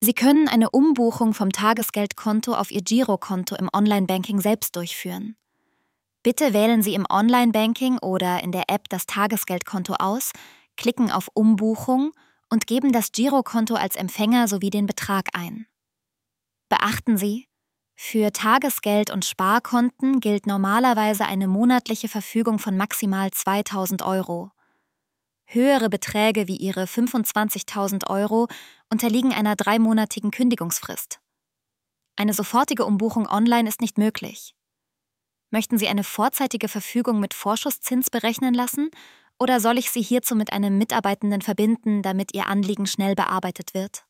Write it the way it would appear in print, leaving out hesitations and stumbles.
Sie können eine Umbuchung vom Tagesgeldkonto auf Ihr Girokonto im Online-Banking selbst durchführen. Bitte wählen Sie im Online-Banking oder in der App das Tagesgeldkonto aus, klicken auf Umbuchung und geben das Girokonto als Empfänger sowie den Betrag ein. Beachten Sie, für Tagesgeld- und Sparkonten gilt normalerweise eine monatliche Verfügung von maximal 2.000 Euro. Höhere Beträge wie Ihre 25.000 Euro unterliegen einer 3-monatigen Kündigungsfrist. Eine sofortige Umbuchung online ist nicht möglich. Möchten Sie eine vorzeitige Verfügung mit Vorschusszins berechnen lassen oder soll ich Sie hierzu mit einem Mitarbeitenden verbinden, damit Ihr Anliegen schnell bearbeitet wird?